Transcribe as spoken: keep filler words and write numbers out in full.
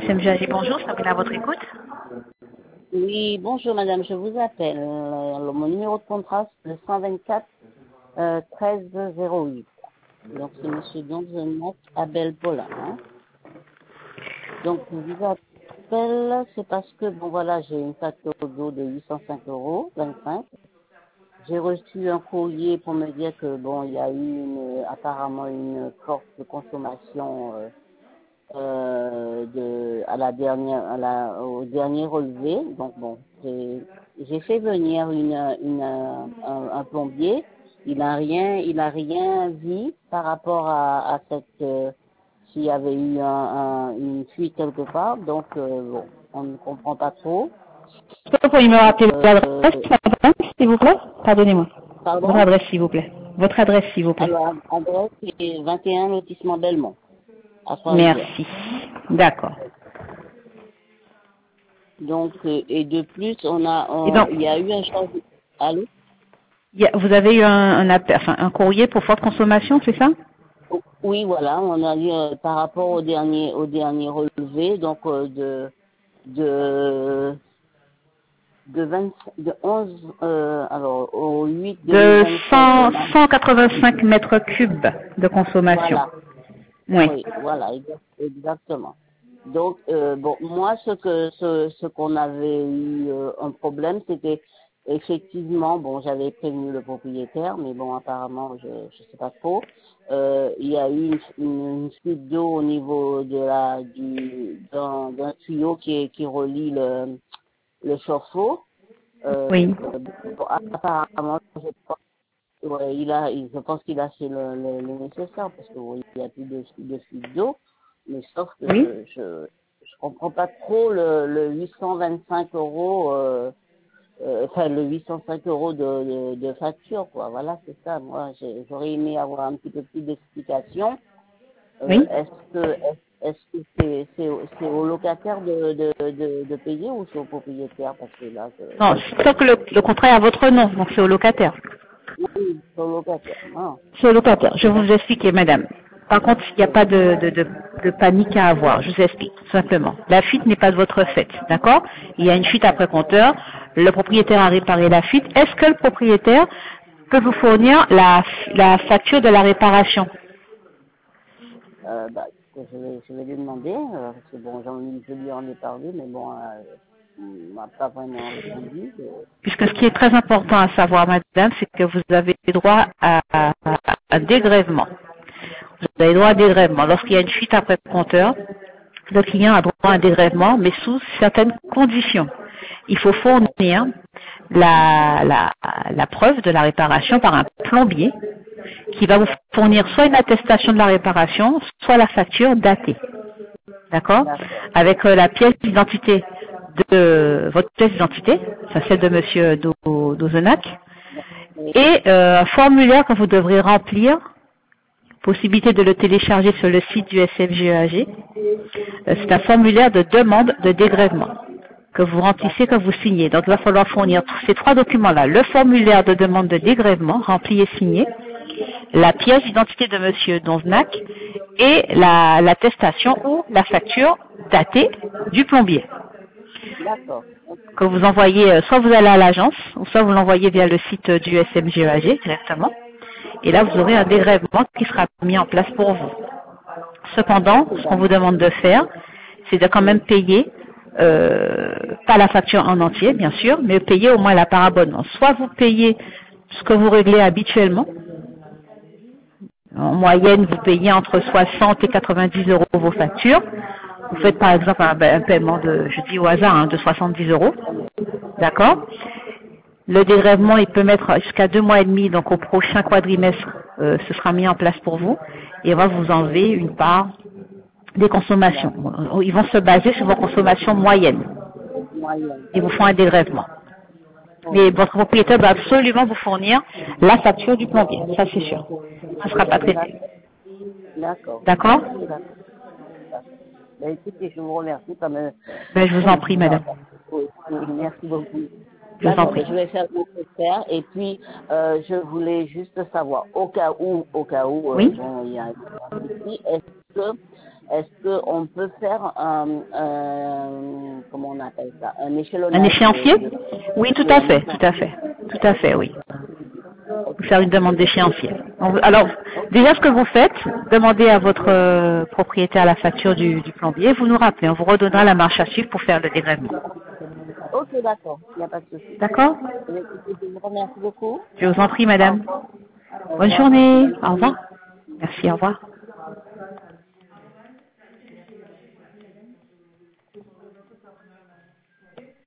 M G A G. Bonjour, ça à votre écoute. Oui, bonjour madame, je vous appelle. Euh, mon numéro de contrat, c'est le cent vingt-quatre euh, treize zéro huit. Donc c'est monsieur Donzenac Abel Paulin. Hein. Donc je vous appelle, c'est parce que, bon voilà, j'ai une facture d'eau de huit cent cinq euros, vingt-cinq. J'ai reçu un courrier pour me dire que, bon, il y a eu une, apparemment une forte consommation euh, euh, de, à la dernière, à la, au dernier relevé. Donc bon, j'ai j'ai fait venir une, une, un, un plombier. Il a rien, il a rien vu par rapport à, à cette, euh, s'il y avait eu un, un, une fuite quelque part. Donc euh, bon, on ne comprend pas trop. Est-ce que vous pouvez me rappeler Euh, l'adresse, madame, s'il vous plaît? Pardonnez-moi. Votre pardon. adresse, s'il vous plaît. Votre adresse, s'il vous plaît. Alors, adresse c'est vingt et un lotissement Belmont, à Trois-Rivières. Merci. D'accord. Donc, euh, et de plus, on a, Et on, donc, il y a eu un changement. Allô? il y a- vous avez eu un, un, appel- enfin, un courrier pour forte consommation, c'est ça? Oui, voilà, on a eu euh, par rapport au dernier, au dernier relevé, donc euh, de, de, de vingt, de onze, euh, alors au huit De deux mille vingt-cinq, cent, on a, cent quatre-vingt-cinq mètres cubes de consommation. voilà, Oui. oui, voilà, exa- exactement. Donc, euh, bon, moi, ce que ce, ce qu'on avait eu euh, un problème, c'était effectivement, bon, j'avais prévenu le propriétaire, mais bon, apparemment, je je sais pas trop. Euh, il y a eu une, une, une fuite d'eau au niveau de la du d'un d'un tuyau qui qui relie le le chauffe-eau. Euh, Oui. bon, apparemment, je pense, ouais, il a, il- je pense qu'il a fait le, le, le nécessaire parce que bon, il n'y a plus de, de fuite d'eau. Mais sauf que Oui. je, je, je comprends pas trop le, le huit cent vingt-cinq euros, euh, euh, enfin le huit cent cinq euros de, de, de facture, quoi. Voilà, c'est ça. Moi, j'ai- j'aurais aimé avoir un petit peu plus d'explications. Euh, Oui. est-ce que, est-ce est-ce que c'est, c'est, au- c'est au locataire de, de, de, de payer ou c'est au propriétaire? Parce que là, je, Non, sauf que le, le contrat est à votre nom, donc c'est au locataire. oui, c'est au locataire. Non. C'est au locataire. Je vais D'accord. vous expliquer, madame. Par contre, il n'y a Oui. pas de, de, de, de panique à avoir. Je vous explique, tout simplement. La fuite n'est pas de votre fait, d'accord? Il y a une fuite après compteur. Le propriétaire a réparé la fuite. Est-ce que le propriétaire peut vous fournir la, la facture de la réparation? Euh, bah, écoutez, je vais, je vais lui demander, euh, parce que bon, j'en, je lui en ai parlé, mais bon, euh, il m'a pas vraiment répondu. euh. Puisque ce qui est très important à savoir, madame, c'est que vous avez droit à, à, à un dégrèvement. Vous avez droit à un dégrèvement. Lorsqu'il y a une fuite après compteur, le client a droit à un dégrèvement, mais sous certaines conditions. Il faut fournir la, la, la preuve de la réparation par un plombier qui va vous fournir soit une attestation de la réparation, soit la facture datée. D'accord? D'accord, Avec euh, la pièce d'identité de votre pièce d'identité, ça c'est de Monsieur Do- Dozenac, oui, et euh, un formulaire que vous devrez remplir, possibilité de le télécharger sur le site du S F G E A G. Euh, C'est un formulaire de demande de dégrèvement que vous remplissez, que d'accord, vous signez. Donc il va falloir fournir tous ces trois documents-là. Le formulaire de demande de dégrèvement, rempli et signé, la pièce d'identité de Monsieur Donzenac et la- l'attestation ou la facture datée du plombier d'accord, ok, que vous envoyez, euh, soit vous allez à l'agence, ou soit vous l'envoyez via le site euh, du S M G E A G directement. Et là, vous aurez un dégrèvement qui sera mis en place pour vous. Cependant, ce qu'on vous demande de faire, c'est de quand même payer, euh, pas la facture en entier, bien sûr, mais payer au moins la part abonnement. Soit vous payez ce que vous réglez habituellement. En moyenne, vous payez entre soixante et quatre-vingt-dix euros vos factures. Vous faites par exemple un, un paiement de, je dis au hasard, hein, de soixante-dix euros. D'accord? Le dégrèvement, il peut mettre jusqu'à deux mois et demi, donc au prochain quadrimestre, euh, ce sera mis en place pour vous. Et on va vous enlever une part des consommations. d'accord, Ils vont se baser sur vos consommations moyennes. moyenne, Ils vous font un dégrèvement. Mais ok, votre propriétaire doit absolument vous fournir la facture du plombier, ça c'est sûr. Ça ne sera pas traité. d'accord, d'accord, D'accord? d'accord, d'accord. Ben, écoutez, je vous remercie, ça me, Ben, je vous ça en me, prie, ça, madame. oui, oui, merci beaucoup. Je vous en D'accord, prie. ben, je vais faire le nécessaire et puis euh, je voulais juste savoir, au cas où, au cas où, euh, Oui? bon, il y a un souci, est-ce que est-ce qu'on peut faire un, un, comment on appelle ça, un Un échelonnage échéancier? de, de, Oui, tout oui, à un fait, tout à échéancier. fait. Tout à fait, oui. Ok, Faire une demande d'échéancier. On- Alors, ok, déjà ce que vous faites, demandez à votre euh, propriétaire la facture du, du plombier, vous nous rappelez, on vous redonnera la marche à suivre pour faire le dégrèvement. ok, d'accord, il n'y a pas de souci. D'accord? Eh bien, écoutez, je vous remercie beaucoup. Je vous en prie, Au madame. revoir. Au Bonne revoir. journée. Bonne Au revoir. journée. Merci, au revoir.